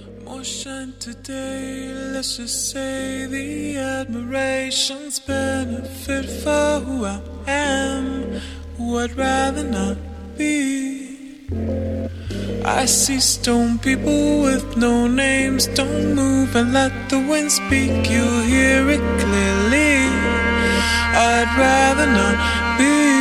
More shine today, let's just say the admiration's benefit for who I am, who I'd rather not be. I see stone people with no names, don't move and let the wind speak, you'll hear it clearly. I'd rather not be.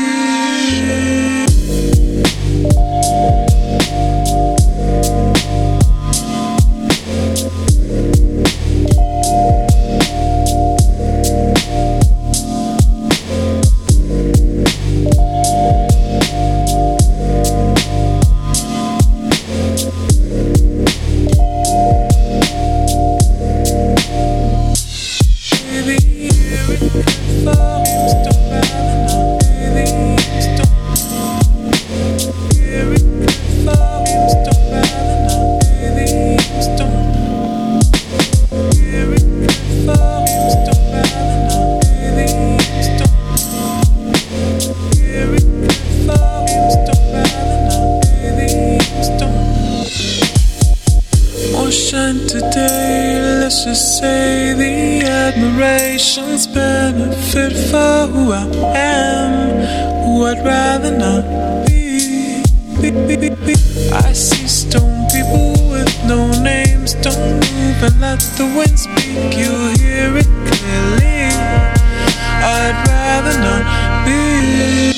Today, let's just say the admiration's benefit for who I am, who I'd rather not be. I see stone people with no names, don't move and let the wind speak, you'll hear it clearly. I'd rather not be.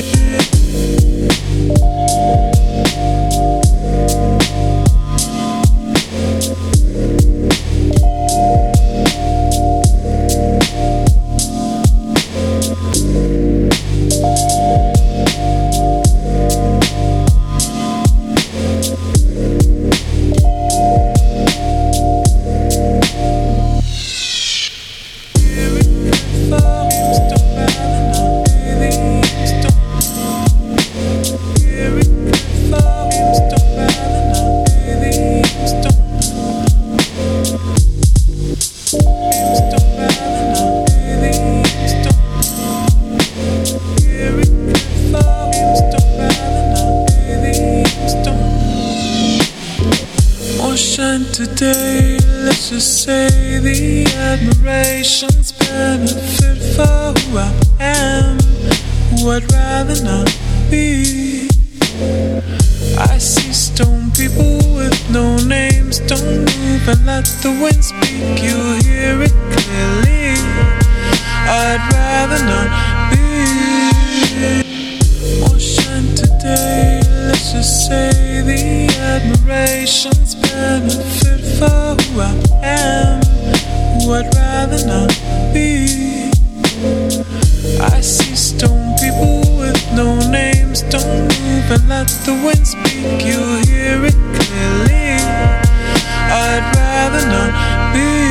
Today, let's just say the admiration's benefit for who I am, who I'd rather not be. I see stone people with no names, don't move and let the wind speak, you'll hear it clearly. I'd rather not be. More shine today, let's just say the admiration's benefit for who I am, who I'd rather not be. I see stone people with no names, don't move and let the wind speak, you'll hear it clearly. I'd rather not be.